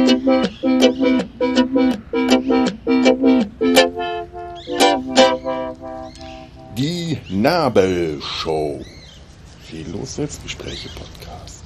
Die Nabelshow. Fehllos Selbstgespräche-Podcast.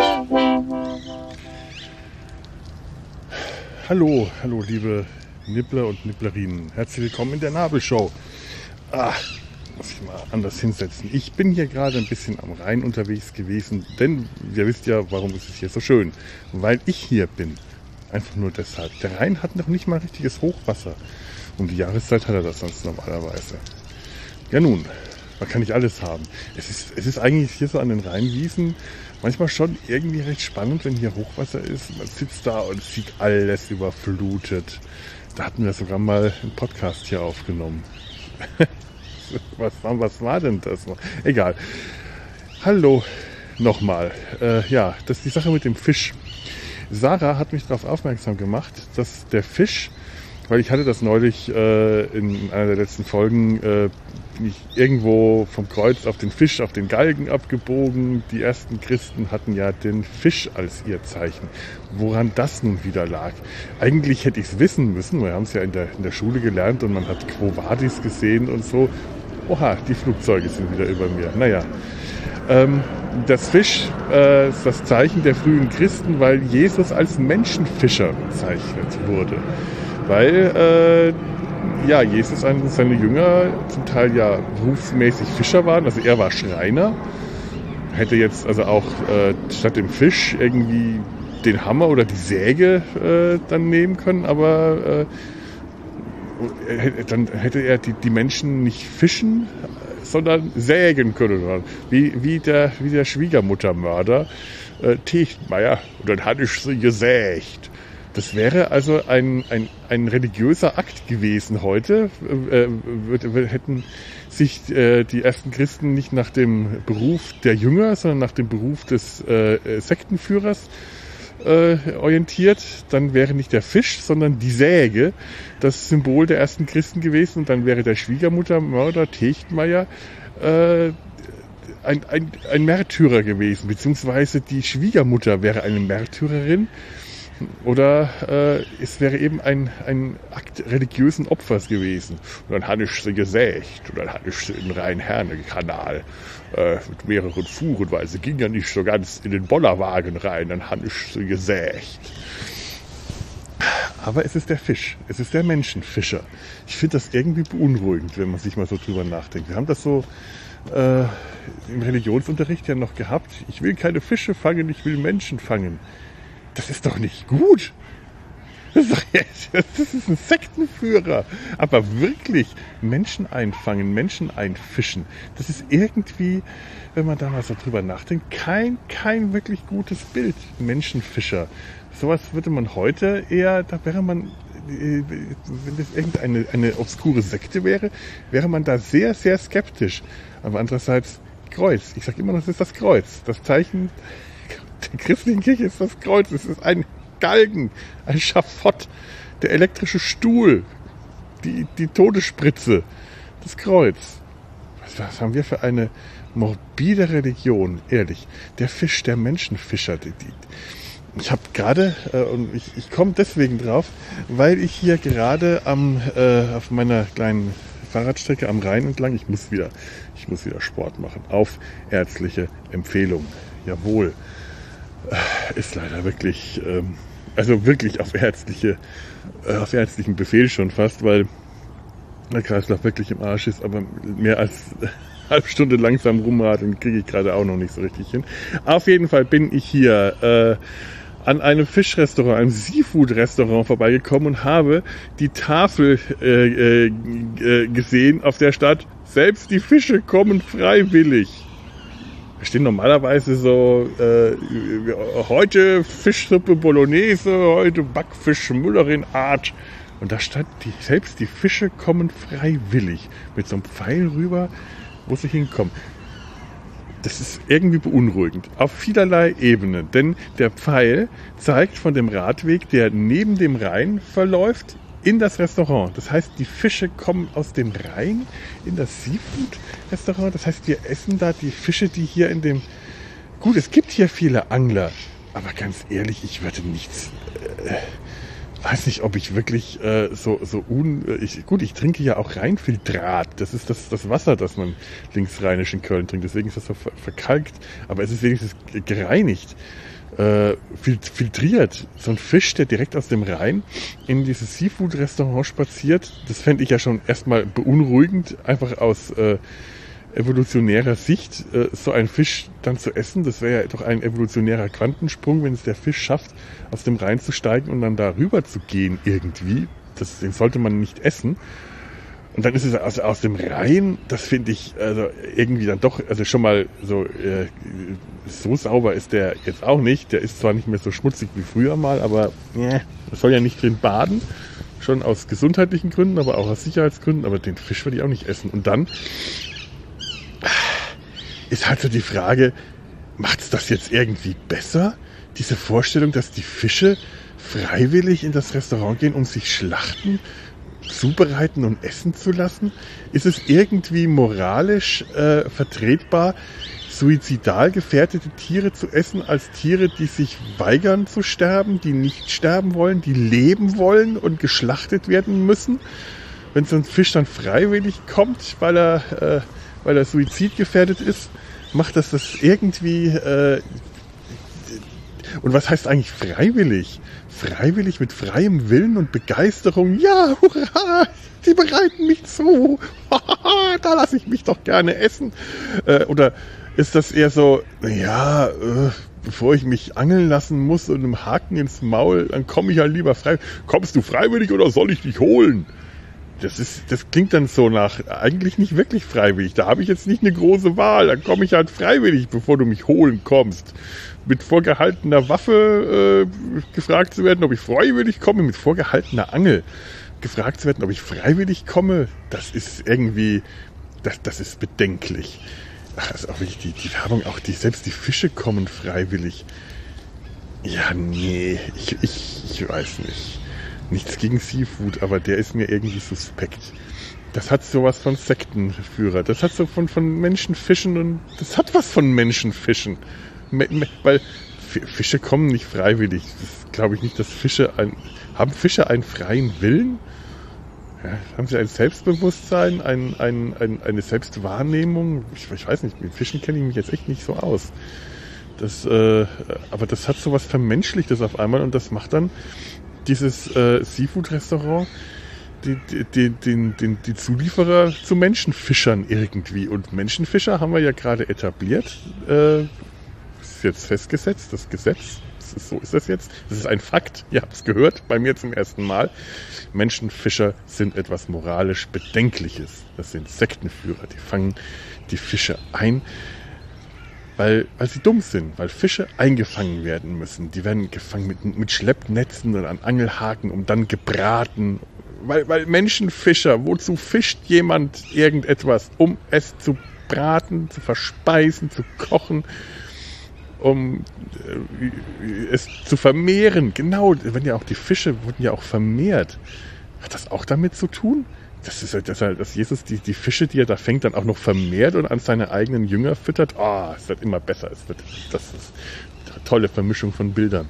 Hallo liebe Nibbler und Nibblerinnen. Herzlich willkommen in der Nabelshow. Muss ich mal anders hinsetzen. Ich bin hier gerade ein bisschen am Rhein unterwegs gewesen, denn ihr wisst ja, warum ist es hier so schön. Weil ich hier bin. Einfach nur deshalb. Der Rhein hat noch nicht mal richtiges Hochwasser. Um die Jahreszeit hat er das sonst normalerweise. Ja nun, man kann nicht alles haben. Es ist eigentlich hier so an den Rheinwiesen manchmal schon irgendwie recht spannend, wenn hier Hochwasser ist. Man sitzt da und sieht alles überflutet. Da hatten wir sogar mal einen Podcast hier aufgenommen. Was war denn das? Egal. Hallo nochmal. Das ist die Sache mit dem Fisch. Sarah hat mich darauf aufmerksam gemacht, dass der Fisch, weil ich hatte das neulich in einer der letzten Folgen, bin ich irgendwo vom Kreuz auf den Fisch, auf den Galgen abgebogen. Die ersten Christen hatten ja den Fisch als ihr Zeichen. Woran das nun wieder lag? Eigentlich hätte ich es wissen müssen. Wir haben es ja in der Schule gelernt und man hat Quo Vadis gesehen und so. Oha, die Flugzeuge sind wieder über mir. Naja, das Fisch ist das Zeichen der frühen Christen, weil Jesus als Menschenfischer bezeichnet wurde. Weil Jesus und seine Jünger zum Teil ja berufsmäßig Fischer waren. Also er war Schreiner. Hätte jetzt also auch statt dem Fisch irgendwie den Hammer oder die Säge dann nehmen können, aber dann hätte er die Menschen nicht fischen, sondern sägen können. Wie der Schwiegermuttermörder Techtmeier. Und dann hatte ich sie gesägt. Das wäre also ein religiöser Akt gewesen heute. Hätten sich die ersten Christen nicht nach dem Beruf der Jünger, sondern nach dem Beruf des Sektenführers orientiert, dann wäre nicht der Fisch, sondern die Säge das Symbol der ersten Christen gewesen. Und dann wäre der Schwiegermuttermörder Techtmeier ein Märtyrer gewesen, beziehungsweise die Schwiegermutter wäre eine Märtyrerin. Oder es wäre eben ein Akt religiösen Opfers gewesen. Und dann hatte ich sie gesägt. Und dann hatte ich sie in den Rhein-Herne-Kanal mit mehreren Fuhren, weil sie ging ja nicht so ganz in den Bollerwagen rein. Dann hatte ich sie gesägt. Aber es ist der Fisch. Es ist der Menschenfischer. Ich finde das irgendwie beunruhigend, wenn man sich mal so drüber nachdenkt. Wir haben das so im Religionsunterricht ja noch gehabt. Ich will keine Fische fangen, ich will Menschen fangen. Das ist doch nicht gut. Das ist ein Sektenführer. Aber wirklich Menschen einfangen, Menschen einfischen. Das ist irgendwie, wenn man da mal so drüber nachdenkt, kein wirklich gutes Bild. Menschenfischer. Sowas würde man heute eher, da wäre man, wenn das irgendeine obskure Sekte wäre man da sehr, sehr skeptisch. Aber andererseits Kreuz. Ich sage immer noch, das ist das Kreuz. Das Zeichen der christlichen Kirche ist das Kreuz. Es ist ein Galgen, ein Schafott, der elektrische Stuhl, die Todesspritze, das Kreuz. Was haben wir für eine morbide Religion, ehrlich. Der Fisch, der Menschenfischer. Ich habe gerade, und ich komme deswegen drauf, weil ich hier gerade auf meiner kleinen Fahrradstrecke am Rhein entlang, ich muss wieder Sport machen, auf ärztliche Empfehlung. Jawohl. Ist leider wirklich, wirklich auf ärztlichen Befehl schon fast, weil der Kreislauf wirklich im Arsch ist, aber mehr als eine halbe Stunde langsam rumradeln kriege ich gerade auch noch nicht so richtig hin. Auf jeden Fall bin ich hier an einem Fischrestaurant, einem Seafood-Restaurant vorbeigekommen und habe die Tafel gesehen, auf der stand, selbst die Fische kommen freiwillig. Da stehen normalerweise so, heute Fischsuppe Bolognese, heute Backfisch Müllerin-Art. Und da stand, selbst die Fische kommen freiwillig. Mit so einem Pfeil rüber, wo sie hinkommen. Das ist irgendwie beunruhigend. Auf vielerlei Ebenen. Denn der Pfeil zeigt von dem Radweg, der neben dem Rhein verläuft, in das Restaurant. Das heißt, die Fische kommen aus dem Rhein in das Seafood-Restaurant. Das heißt, wir essen da die Fische, die hier in dem... Gut, es gibt hier viele Angler. Aber ganz ehrlich, ich würde nichts... weiß nicht, ob ich wirklich gut, ich trinke ja auch Rheinfiltrat. Das ist das Wasser, das man linksrheinisch in Köln trinkt. Deswegen ist das so verkalkt. Aber es ist wenigstens gereinigt, filtriert. So ein Fisch, der direkt aus dem Rhein in dieses Seafood-Restaurant spaziert, das fände ich ja schon erstmal beunruhigend, einfach aus evolutionärer Sicht, so einen Fisch dann zu essen. Das wäre ja doch ein evolutionärer Quantensprung, wenn es der Fisch schafft, aus dem Rhein zu steigen und dann da rüber zu gehen irgendwie. Den sollte man nicht essen. Und dann ist es aus dem Rhein, das finde ich also irgendwie dann doch, also schon mal so sauber ist der jetzt auch nicht. Der ist zwar nicht mehr so schmutzig wie früher mal, aber das soll ja nicht drin baden. Schon aus gesundheitlichen Gründen, aber auch aus Sicherheitsgründen. Aber den Fisch würde ich auch nicht essen. Und dann ist halt so die Frage, macht es das jetzt irgendwie besser? Diese Vorstellung, dass die Fische freiwillig in das Restaurant gehen, um sich schlachten, zubereiten und essen zu lassen? Ist es irgendwie moralisch vertretbar, suizidal gefährdete Tiere zu essen, als Tiere, die sich weigern zu sterben, die nicht sterben wollen, die leben wollen und geschlachtet werden müssen? Wenn so ein Fisch dann freiwillig kommt, weil er suizidgefährdet ist, macht das irgendwie... und was heißt eigentlich freiwillig? Freiwillig mit freiem Willen und Begeisterung. Ja, hurra, sie bereiten mich zu. Da lasse ich mich doch gerne essen. Oder ist das eher so, bevor ich mich angeln lassen muss und einem Haken ins Maul, dann komme ich halt lieber frei. Kommst du freiwillig oder soll ich dich holen? Das klingt dann so nach, eigentlich nicht wirklich freiwillig. Da habe ich jetzt nicht eine große Wahl. Dann komme ich halt freiwillig, bevor du mich holen kommst. Mit vorgehaltener Waffe gefragt zu werden, ob ich freiwillig komme. Mit vorgehaltener Angel gefragt zu werden, ob ich freiwillig komme. Das ist irgendwie, das ist bedenklich. Ach, also auch wirklich die Werbung, selbst die Fische kommen freiwillig. Ja, nee, ich weiß nicht. Nichts gegen Seafood, aber der ist mir irgendwie suspekt. Das hat sowas von Sektenführer. Das hat so von Menschenfischen und das hat was von Menschenfischen. Weil Fische kommen nicht freiwillig. Das glaube ich nicht, dass haben Fische einen freien Willen? Ja, haben sie ein Selbstbewusstsein, eine Selbstwahrnehmung? Ich weiß nicht, mit Fischen kenne ich mich jetzt echt nicht so aus. Aber das hat sowas Vermenschlichtes auf einmal und das macht dann dieses Seafood-Restaurant die Zulieferer zu Menschenfischern irgendwie. Und Menschenfischer haben wir ja gerade etabliert. Ist jetzt festgesetzt, das Gesetz. So ist das jetzt. Das ist ein Fakt. Ihr habt es gehört, bei mir zum ersten Mal. Menschenfischer sind etwas moralisch Bedenkliches. Das sind Sektenführer. Die fangen die Fische ein, weil sie dumm sind, weil Fische eingefangen werden müssen. Die werden gefangen mit Schleppnetzen und an Angelhaken und dann gebraten. Weil Menschenfischer, wozu fischt jemand irgendetwas? Um es zu braten, zu verspeisen, zu kochen, um es zu vermehren. Genau, die Fische wurden ja auch vermehrt. Hat das auch damit zu tun? Dass Jesus die Fische, die er da fängt, dann auch noch vermehrt und an seine eigenen Jünger füttert. Es wird immer besser. Das ist eine tolle Vermischung von Bildern.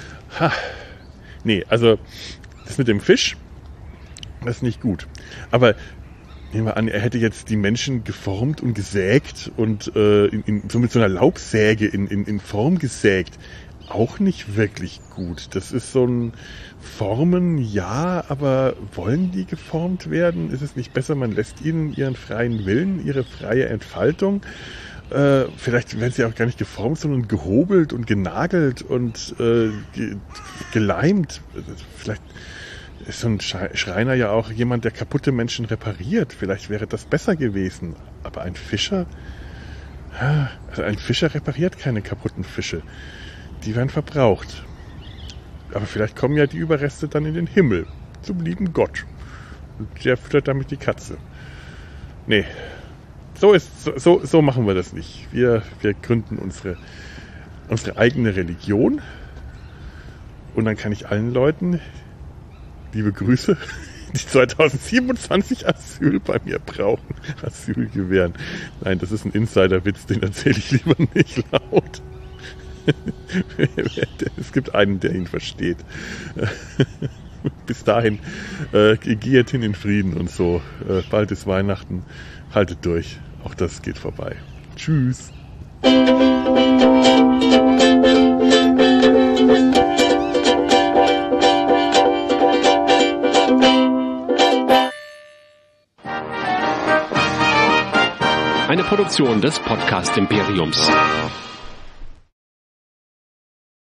Nee, also das mit dem Fisch, das ist nicht gut. Aber nehmen wir an, er hätte jetzt die Menschen geformt und gesägt und so mit so einer Laubsäge in Form gesägt. Auch nicht wirklich gut. Das ist so ein Formen, ja, aber wollen die geformt werden? Ist es nicht besser, man lässt ihnen ihren freien Willen, ihre freie Entfaltung? Vielleicht werden sie auch gar nicht geformt, sondern gehobelt und genagelt und geleimt. Vielleicht ist so ein Schreiner ja auch jemand, der kaputte Menschen repariert. Vielleicht wäre das besser gewesen. Aber ein Fischer repariert keine kaputten Fische. Die werden verbraucht. Aber vielleicht kommen ja die Überreste dann in den Himmel, zum lieben Gott. Und der füttert damit die Katze. Nee, so machen wir das nicht. Wir gründen unsere eigene Religion. Und dann kann ich allen Leuten, liebe Grüße, die 2027 Asyl bei mir brauchen, Asyl gewähren. Nein, das ist ein Insiderwitz, den erzähle ich lieber nicht laut. Es gibt einen, der ihn versteht. Bis dahin, geht hin in Frieden und so. Bald ist Weihnachten. Haltet durch. Auch das geht vorbei. Tschüss. Eine Produktion des Podcast Imperiums.